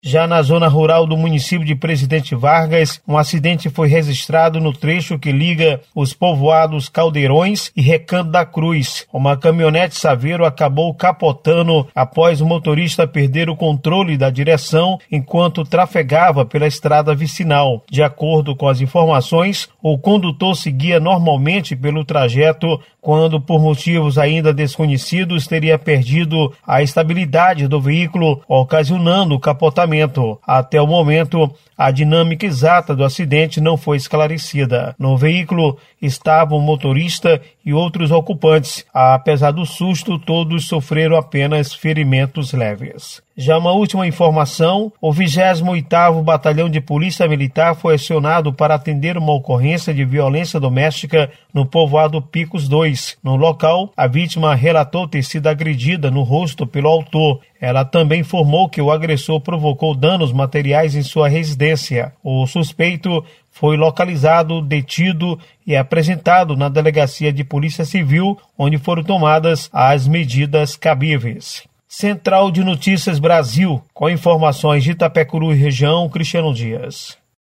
Já na zona rural do município de Presidente Vargas, um acidente foi registrado no trecho que liga os povoados Caldeirões e Recanto da Cruz. Uma caminhonete Saveiro acabou capotando após o motorista perder o controle da direção enquanto trafegava pela estrada vicinal. De acordo com as informações, o condutor seguia normalmente pelo trajeto quando, por motivos ainda desconhecidos, teria perdido a estabilidade do veículo, ocasionando o capotamento. Até o momento, a dinâmica exata do acidente não foi esclarecida. No veículo estavam o motorista e outros ocupantes. Apesar do susto, todos sofreram apenas ferimentos leves. Já uma última informação, o 28º Batalhão de Polícia Militar foi acionado para atender uma ocorrência de violência doméstica no povoado Picos 2. No local, a vítima relatou ter sido agredida no rosto pelo autor. Ela também informou que o agressor provocou danos materiais em sua residência. O suspeito foi localizado, detido e apresentado na Delegacia de Polícia Civil, onde foram tomadas as medidas cabíveis. Central de Notícias Brasil, com informações de Itapecuru e região, Cristiano Dias.